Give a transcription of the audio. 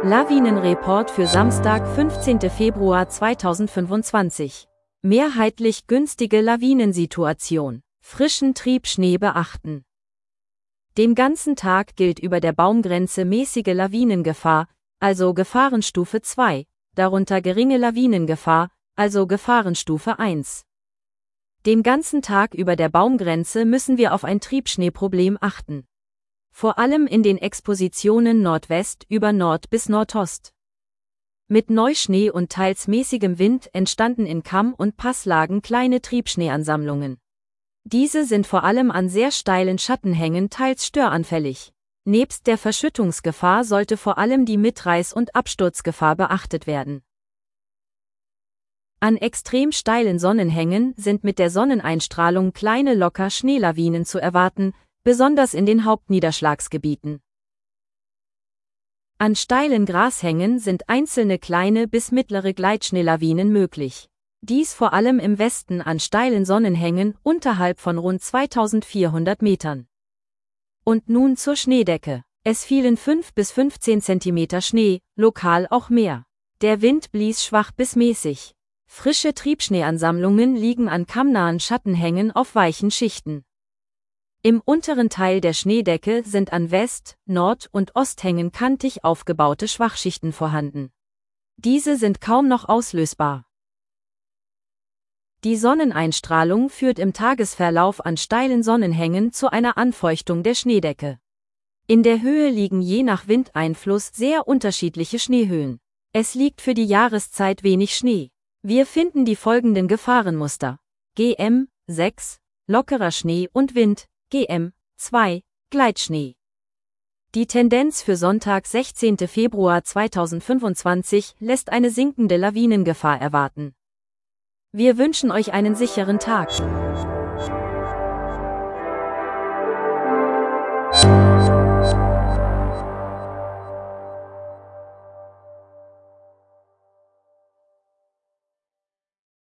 Lawinenreport für Samstag, 15. Februar 2025. Mehrheitlich günstige Lawinensituation. Frischen Triebschnee beachten. Den ganzen Tag gilt über der Baumgrenze mäßige Lawinengefahr, also Gefahrenstufe 2, darunter geringe Lawinengefahr, also Gefahrenstufe 1. Den ganzen Tag über der Baumgrenze müssen wir auf ein Triebschneeproblem achten. Vor allem in den Expositionen Nordwest über Nord bis Nordost. Mit Neuschnee und teils mäßigem Wind entstanden in Kamm- und Passlagen kleine Triebschneeansammlungen. Diese sind vor allem an sehr steilen Schattenhängen teils störanfällig. Nebst der Verschüttungsgefahr sollte vor allem die Mitreiß- und Absturzgefahr beachtet werden. An extrem steilen Sonnenhängen sind mit der Sonneneinstrahlung kleine locker Schneelawinen zu erwarten, besonders in den Hauptniederschlagsgebieten. An steilen Grashängen sind einzelne kleine bis mittlere Gleitschneelawinen möglich. Dies vor allem im Westen an steilen Sonnenhängen unterhalb von rund 2400 Metern. Und nun zur Schneedecke. Es fielen 5 bis 15 cm Schnee, lokal auch mehr. Der Wind blies schwach bis mäßig. Frische Triebschneeansammlungen liegen an kammnahen Schattenhängen auf weichen Schichten. Im unteren Teil der Schneedecke sind an West-, Nord- und Osthängen kantig aufgebaute Schwachschichten vorhanden. Diese sind kaum noch auslösbar. Die Sonneneinstrahlung führt im Tagesverlauf an steilen Sonnenhängen zu einer Anfeuchtung der Schneedecke. In der Höhe liegen je nach Windeinfluss sehr unterschiedliche Schneehöhen. Es liegt für die Jahreszeit wenig Schnee. Wir finden die folgenden Gefahrenmuster: GM 6, lockerer Schnee und Wind, GM 2, Gleitschnee. Die Tendenz für Sonntag, 16. Februar 2025, lässt eine sinkende Lawinengefahr erwarten. Wir wünschen euch einen sicheren Tag.